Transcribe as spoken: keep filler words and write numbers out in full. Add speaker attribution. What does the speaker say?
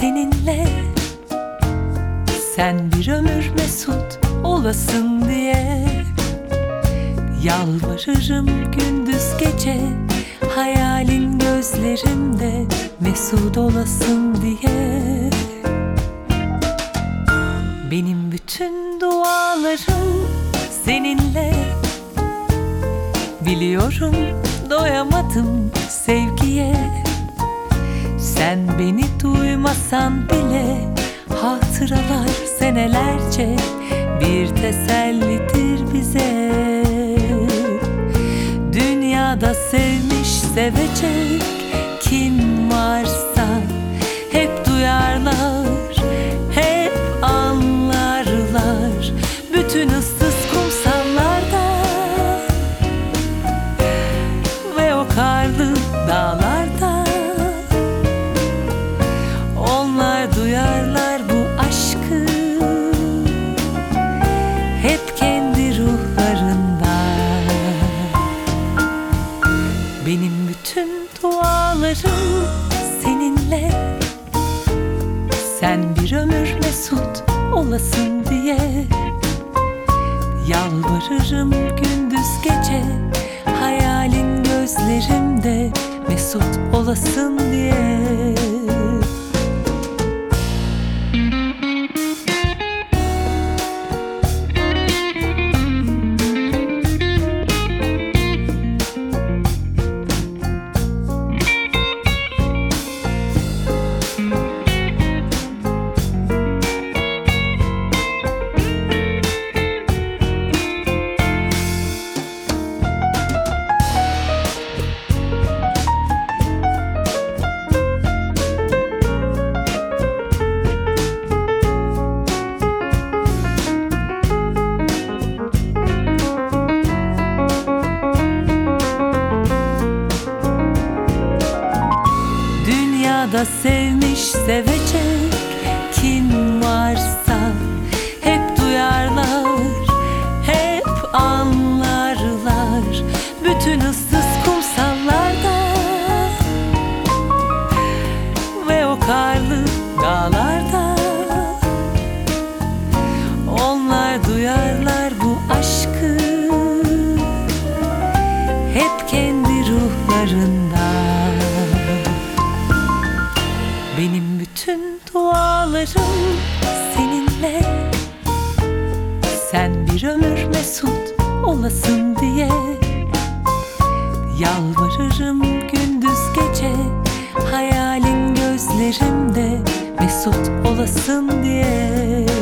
Speaker 1: seninle. Sen bir ömür mesut olasın diye yalvarırım gündüz gece, hayalin gözlerimde mesut olasın diye. Benim bütün dualarım seninle. Biliyorum doyamadım sevgiye. Sen beni duymasan bile hatıralar senelerce bir tesellidir bize. Dünyada sevmiş sevecek kim varsa hep duyarlar, hep anlarlar. Bütün ıssız kumsallarda ve o karlı dağlarda onlar duyarlar bu aşkı, hep kendi ruhlarında. Benim bütün dualarım seninle. Sen bir ömür mesut olasın diye yalvarırım gündüz gece, hayalin gözlerimde mesut olasın diye. Dünyada sevmiş sevecek kim varsa hep duyarlar, hep anlarlar. Bütün ıssız kumsallarda ve o karlı dağlarda onlar duyarlar bu aşkı, hep kendi ruhlarında. Benim bütün dualarım seninle. Sen bir ömür mesut olasın diye yalvarırım gündüz gece, hayalin gözlerimde mesut olasın diye.